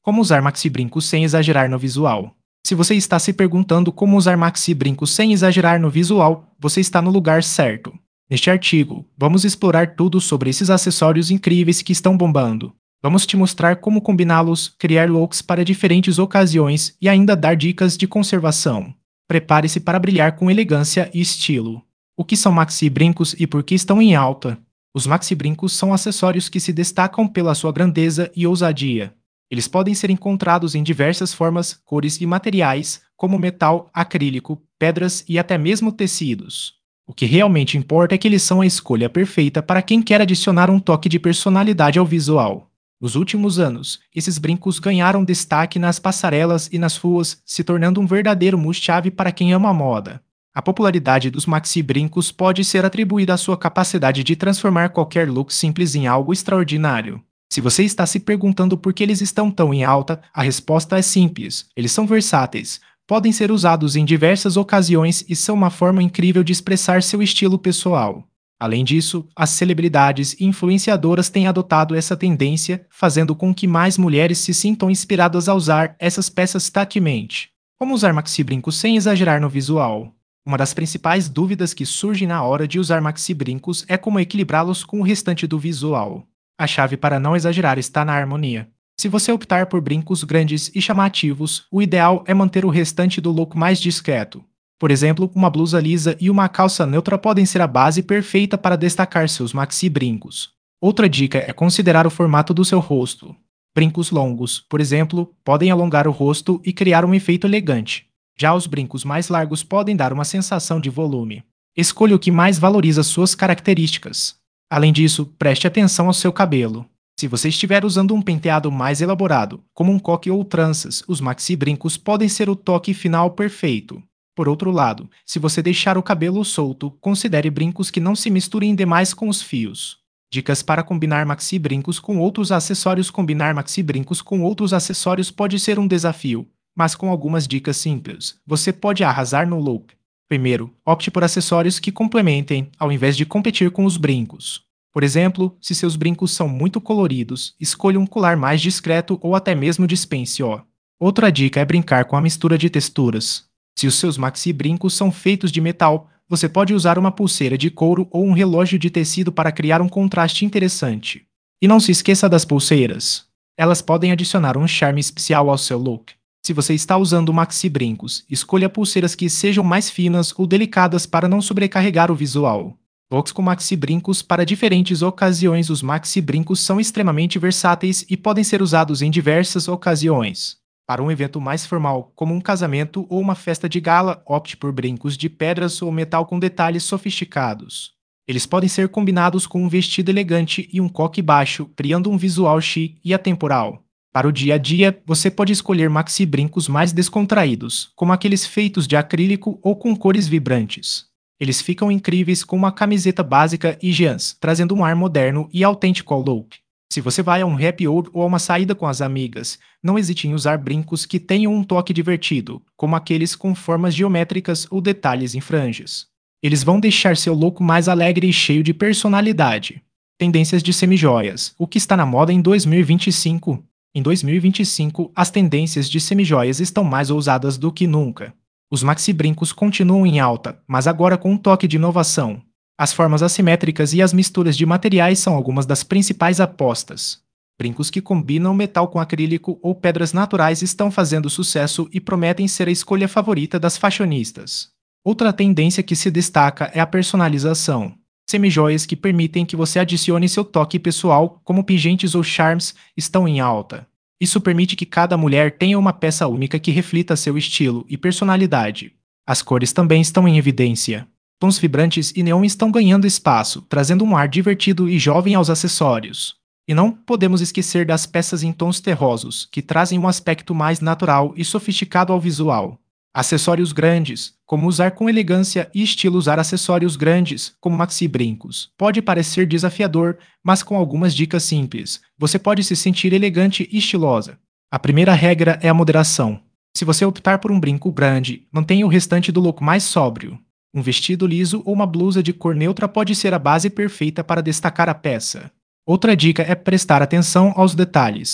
Como usar maxi-brincos sem exagerar no visual? Se você está se perguntando como usar maxi-brincos sem exagerar no visual, você está no lugar certo. Neste artigo, vamos explorar tudo sobre esses acessórios incríveis que estão bombando. Vamos te mostrar como combiná-los, criar looks para diferentes ocasiões e ainda dar dicas de conservação. Prepare-se para brilhar com elegância e estilo. O que são maxi-brincos e por que estão em alta? Os maxi-brincos são acessórios que se destacam pela sua grandeza e ousadia. Eles podem ser encontrados em diversas formas, cores e materiais, como metal, acrílico, pedras e até mesmo tecidos. O que realmente importa é que eles são a escolha perfeita para quem quer adicionar um toque de personalidade ao visual. Nos últimos anos, esses brincos ganharam destaque nas passarelas e nas ruas, se tornando um verdadeiro must-have para quem ama a moda. A popularidade dos maxi-brincos pode ser atribuída à sua capacidade de transformar qualquer look simples em algo extraordinário. Se você está se perguntando por que eles estão tão em alta, a resposta é simples: eles são versáteis, podem ser usados em diversas ocasiões e são uma forma incrível de expressar seu estilo pessoal. Além disso, as celebridades e influenciadoras têm adotado essa tendência, fazendo com que mais mulheres se sintam inspiradas a usar essas peças tatemente. Como usar maxi-brincos sem exagerar no visual? Uma das principais dúvidas que surge na hora de usar maxi-brincos é como equilibrá-los com o restante do visual. A chave para não exagerar está na harmonia. Se você optar por brincos grandes e chamativos, o ideal é manter o restante do look mais discreto. Por exemplo, uma blusa lisa e uma calça neutra podem ser a base perfeita para destacar seus maxi-brincos. Outra dica é considerar o formato do seu rosto. Brincos longos, por exemplo, podem alongar o rosto e criar um efeito elegante. Já os brincos mais largos podem dar uma sensação de volume. Escolha o que mais valoriza suas características. Além disso, preste atenção ao seu cabelo. Se você estiver usando um penteado mais elaborado, como um coque ou tranças, os maxi-brincos podem ser o toque final perfeito. Por outro lado, se você deixar o cabelo solto, considere brincos que não se misturem demais com os fios. Dicas para combinar maxi-brincos com outros acessórios. Combinar maxi-brincos com outros acessórios pode ser um desafio, mas com algumas dicas simples, você pode arrasar no look. Primeiro, opte por acessórios que complementem, ao invés de competir com os brincos. Por exemplo, se seus brincos são muito coloridos, escolha um colar mais discreto ou até mesmo dispense-o. Outra dica é brincar com a mistura de texturas. Se os seus maxi-brincos são feitos de metal, você pode usar uma pulseira de couro ou um relógio de tecido para criar um contraste interessante. E não se esqueça das pulseiras. Elas podem adicionar um charme especial ao seu look. Se você está usando maxi-brincos, escolha pulseiras que sejam mais finas ou delicadas para não sobrecarregar o visual. Looks com maxi-brincos para diferentes ocasiões. Os maxi-brincos são extremamente versáteis e podem ser usados em diversas ocasiões. Para um evento mais formal, como um casamento ou uma festa de gala, opte por brincos de pedras ou metal com detalhes sofisticados. Eles podem ser combinados com um vestido elegante e um coque baixo, criando um visual chique e atemporal. Para o dia a dia, você pode escolher maxi-brincos mais descontraídos, como aqueles feitos de acrílico ou com cores vibrantes. Eles ficam incríveis com uma camiseta básica e jeans, trazendo um ar moderno e autêntico ao look. Se você vai a um happy hour ou a uma saída com as amigas, não hesite em usar brincos que tenham um toque divertido, como aqueles com formas geométricas ou detalhes em franjas. Eles vão deixar seu look mais alegre e cheio de personalidade. Tendências de semijoias. O que está na moda em 2025? Em 2025, as tendências de semijoias estão mais ousadas do que nunca. Os maxi-brincos continuam em alta, mas agora com um toque de inovação. As formas assimétricas e as misturas de materiais são algumas das principais apostas. Brincos que combinam metal com acrílico ou pedras naturais estão fazendo sucesso e prometem ser a escolha favorita das fashionistas. Outra tendência que se destaca é a personalização. Semijoias que permitem que você adicione seu toque pessoal, como pingentes ou charms, estão em alta. Isso permite que cada mulher tenha uma peça única que reflita seu estilo e personalidade. As cores também estão em evidência. Tons vibrantes e neon estão ganhando espaço, trazendo um ar divertido e jovem aos acessórios. E não podemos esquecer das peças em tons terrosos, que trazem um aspecto mais natural e sofisticado ao visual. Acessórios grandes, como usar com elegância e estilo. Usar acessórios grandes, como maxi-brincos, pode parecer desafiador, mas com algumas dicas simples, você pode se sentir elegante e estilosa. A primeira regra é a moderação. Se você optar por um brinco grande, mantenha o restante do look mais sóbrio. Um vestido liso ou uma blusa de cor neutra pode ser a base perfeita para destacar a peça. Outra dica é prestar atenção aos detalhes.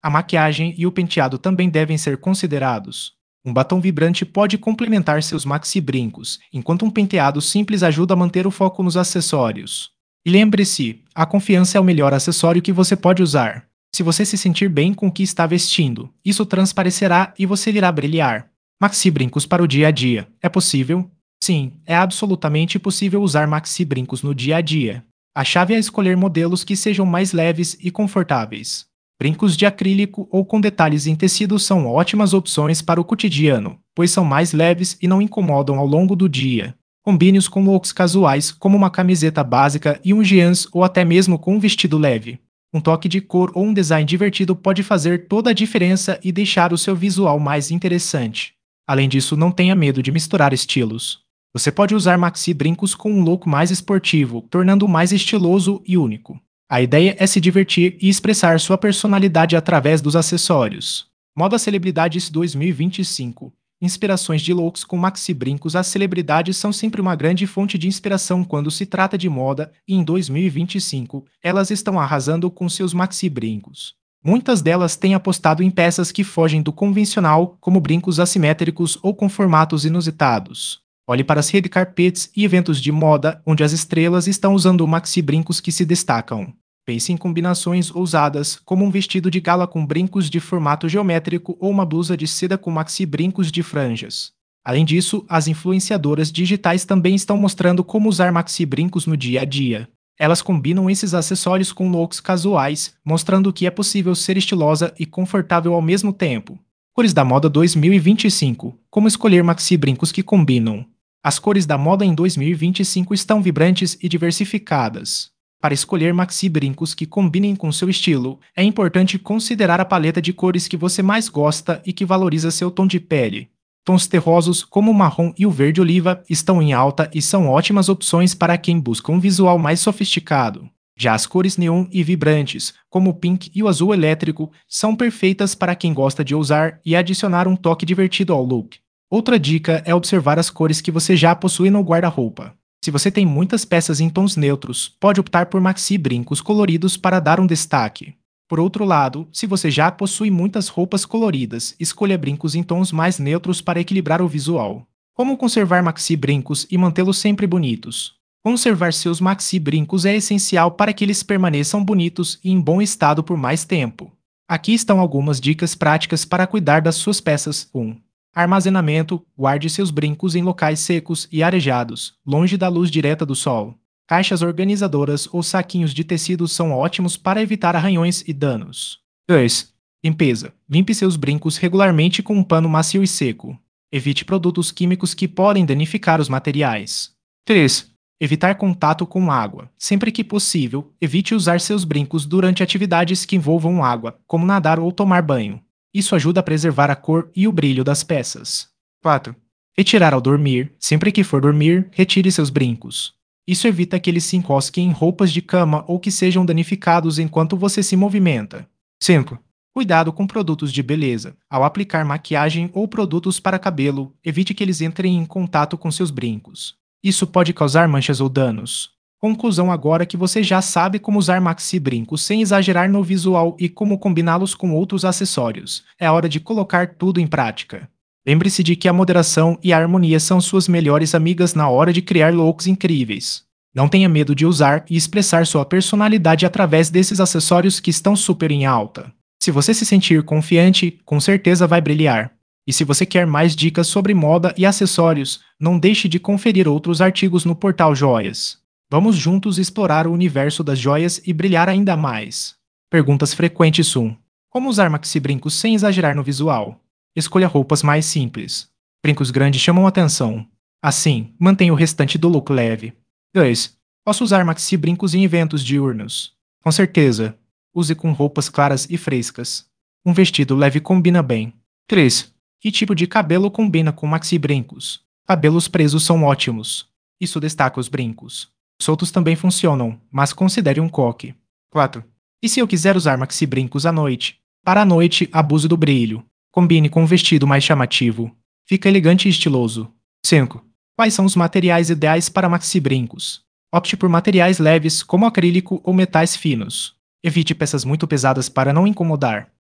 A maquiagem e o penteado também devem ser considerados. Um batom vibrante pode complementar seus maxi brincos, enquanto um penteado simples ajuda a manter o foco nos acessórios. E lembre-se, a confiança é o melhor acessório que você pode usar. Se você se sentir bem com o que está vestindo, isso transparecerá e você irá brilhar. Maxi brincos para o dia a dia. É possível? Sim, é absolutamente possível usar maxi brincos no dia a dia. A chave é escolher modelos que sejam mais leves e confortáveis. Brincos de acrílico ou com detalhes em tecido são ótimas opções para o cotidiano, pois são mais leves e não incomodam ao longo do dia. Combine-os com looks casuais, como uma camiseta básica e um jeans ou até mesmo com um vestido leve. Um toque de cor ou um design divertido pode fazer toda a diferença e deixar o seu visual mais interessante. Além disso, não tenha medo de misturar estilos. Você pode usar maxi brincos com um look mais esportivo, tornando-o mais estiloso e único. A ideia é se divertir e expressar sua personalidade através dos acessórios. Moda Celebridades 2025. Inspirações de looks com maxi brincos. As celebridades são sempre uma grande fonte de inspiração quando se trata de moda, e em 2025, elas estão arrasando com seus maxi brincos. Muitas delas têm apostado em peças que fogem do convencional, como brincos assimétricos ou com formatos inusitados. Olhe para as red carpets e eventos de moda, onde as estrelas estão usando maxi brincos que se destacam. Pense em combinações ousadas, como um vestido de gala com brincos de formato geométrico ou uma blusa de seda com maxi brincos de franjas. Além disso, as influenciadoras digitais também estão mostrando como usar maxi brincos no dia a dia. Elas combinam esses acessórios com looks casuais, mostrando que é possível ser estilosa e confortável ao mesmo tempo. Cores da moda 2025. Como escolher maxi brincos que combinam? As cores da moda em 2025 estão vibrantes e diversificadas. Para escolher maxi brincos que combinem com seu estilo, é importante considerar a paleta de cores que você mais gosta e que valoriza seu tom de pele. Tons terrosos, como o marrom e o verde oliva, estão em alta e são ótimas opções para quem busca um visual mais sofisticado. Já as cores neon e vibrantes, como o pink e o azul elétrico, são perfeitas para quem gosta de ousar e adicionar um toque divertido ao look. Outra dica é observar as cores que você já possui no guarda-roupa. Se você tem muitas peças em tons neutros, pode optar por maxi brincos coloridos para dar um destaque. Por outro lado, se você já possui muitas roupas coloridas, escolha brincos em tons mais neutros para equilibrar o visual. Como conservar maxi brincos e mantê-los sempre bonitos? Conservar seus maxi brincos é essencial para que eles permaneçam bonitos e em bom estado por mais tempo. Aqui estão algumas dicas práticas para cuidar das suas peças. 1. Armazenamento. Guarde seus brincos em locais secos e arejados, longe da luz direta do sol. Caixas organizadoras ou saquinhos de tecido são ótimos para evitar arranhões e danos. 2. Limpeza. Limpe seus brincos regularmente com um pano macio e seco. Evite produtos químicos que podem danificar os materiais. 3. Evitar contato com água. Sempre que possível, evite usar seus brincos durante atividades que envolvam água, como nadar ou tomar banho. Isso ajuda a preservar a cor e o brilho das peças. 4. Retirar ao dormir. Sempre que for dormir, retire seus brincos. Isso evita que eles se encosquem em roupas de cama ou que sejam danificados enquanto você se movimenta. 5. Cuidado com produtos de beleza. Ao aplicar maquiagem ou produtos para cabelo, evite que eles entrem em contato com seus brincos. Isso pode causar manchas ou danos. Conclusão: agora que você já sabe como usar maxi brincos sem exagerar no visual e como combiná-los com outros acessórios, é hora de colocar tudo em prática. Lembre-se de que a moderação e a harmonia são suas melhores amigas na hora de criar looks incríveis. Não tenha medo de usar e expressar sua personalidade através desses acessórios que estão super em alta. Se você se sentir confiante, com certeza vai brilhar. E se você quer mais dicas sobre moda e acessórios, não deixe de conferir outros artigos no portal Joias. Vamos juntos explorar o universo das joias e brilhar ainda mais. Perguntas frequentes. 1. Como usar maxi brincos sem exagerar no visual? Escolha roupas mais simples. Brincos grandes chamam atenção. Assim, mantenha o restante do look leve. 2. Posso usar maxi brincos em eventos diurnos? Com certeza. Use com roupas claras e frescas. Um vestido leve combina bem. 3. Que tipo de cabelo combina com maxi brincos? Cabelos presos são ótimos. Isso destaca os brincos. Soltos também funcionam, mas considere um coque. 4. E se eu quiser usar maxi brincos à noite? Para a noite, abuse do brilho. Combine com um vestido mais chamativo. Fica elegante e estiloso. 5. Quais são os materiais ideais para maxi brincos? Opte por materiais leves, como acrílico ou metais finos. Evite peças muito pesadas para não incomodar.